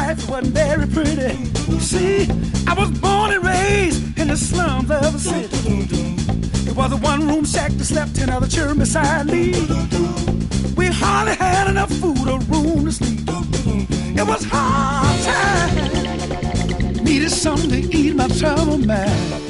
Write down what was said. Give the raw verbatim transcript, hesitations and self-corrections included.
life wasn't very pretty. You see, I was born and raised in the slums of the city. It was a one-room shack that slept ten other children beside me. We hardly had enough food or room to sleep. It was hard time. Needed something to ease my troubled mind.